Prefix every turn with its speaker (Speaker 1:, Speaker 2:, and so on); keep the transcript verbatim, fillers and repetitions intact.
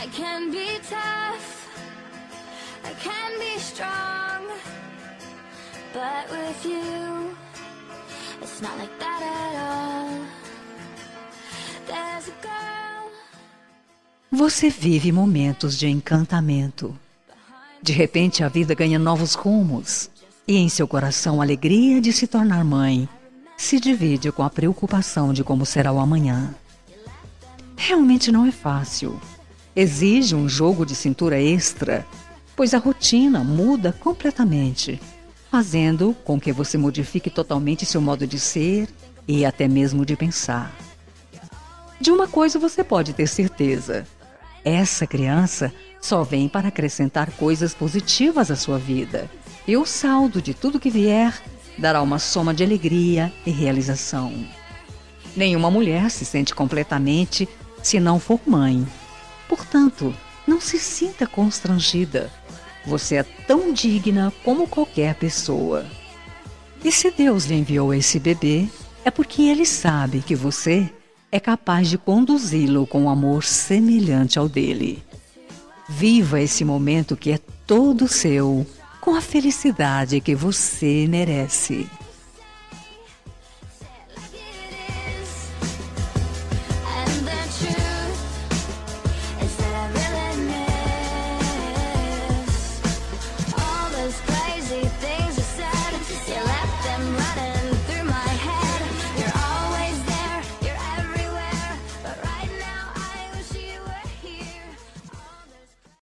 Speaker 1: I can be tough, I can be strong, but with you, it's not like that at all. There's a girl.
Speaker 2: Você vive momentos de encantamento. De repente a vida ganha novos rumos e em seu coração a alegria de se tornar mãe se divide com a preocupação de como será o amanhã. Realmente não é fácil. Exige um jogo de cintura extra, pois a rotina muda completamente, fazendo com que você modifique totalmente seu modo de ser e até mesmo de pensar. De uma coisa você pode ter certeza: essa criança só vem para acrescentar coisas positivas à sua vida, e o saldo de tudo que vier dará uma soma de alegria e realização. Nenhuma mulher se sente completamente se não for mãe. Portanto, não se sinta constrangida. Você é tão digna como qualquer pessoa. E se Deus lhe enviou esse bebê, é porque Ele sabe que você é capaz de conduzi-lo com um amor semelhante ao dele. Viva esse momento que é todo seu, com a felicidade que você merece.